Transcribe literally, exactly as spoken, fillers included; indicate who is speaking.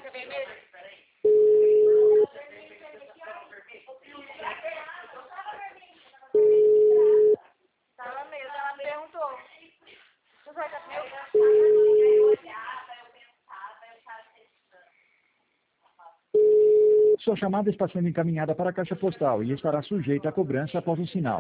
Speaker 1: Tava mesmo, ela me perguntou. Tu vai dar meu?
Speaker 2: Sua chamada está sendo encaminhada para a caixa postal e estará sujeita a cobrança após o sinal.